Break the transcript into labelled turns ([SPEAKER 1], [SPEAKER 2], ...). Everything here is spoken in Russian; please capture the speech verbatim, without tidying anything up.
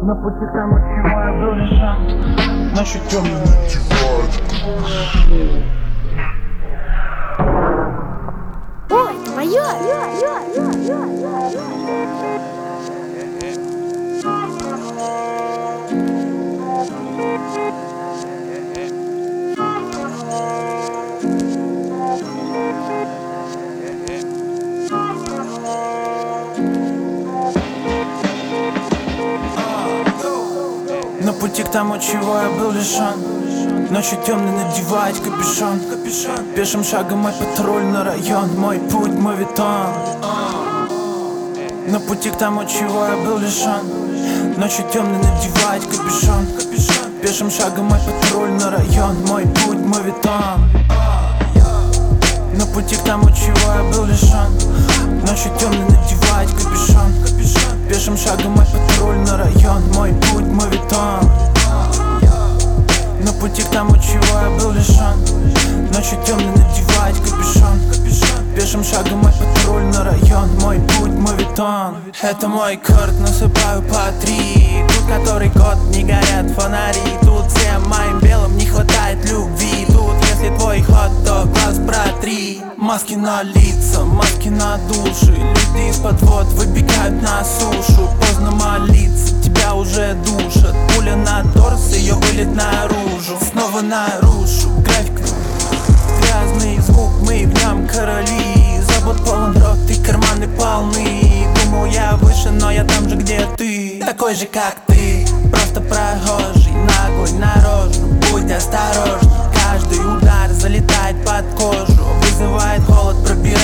[SPEAKER 1] На пути там, от чего я был лишен, ночью темный
[SPEAKER 2] Ой, это моё!
[SPEAKER 1] На пути к тому, чего я был лишен, ночью темный надевать капюшон, капюшон. Пешим шагом мой патруль на район, мой путь, мой витон. На пути к тому, чего я был лишен, ночью темный надевать капюшон, капюшон. Пешим шагом мой патруль на район, мой путь, мой витон. На пути к тому, чего я был лишен, ночью темный надевать капюшон, капюшон. Пешим шагом мой патруль на район, мой путь, мой витон. На пути к тому, чего я был лишен, ночью темный надевать капюшон, капюшон. Пешим шагом мой патруль на район, мой путь, мой витон. Это мой корт, насыпаю по три. Тут который год не горят фонари. Тут всем моим белым не хватает любви. Тут если твой ход, то глаз протри. Маски на лица, маски на души. Люди из-под вод выбегают на сушу. Поздно молиться, тебя уже душат. Пуля на торс, ее вылет наружу. Снова нарушу график. Грязный звук, мы в нем короли. Забот полон рот и карманы полны. Думал я выше, но я там же, где ты. Такой же, как ты, просто прохожий, наглый на рожу. Будь осторожен, каждый удар залетает под кожу. Вызывает холод, пробирает.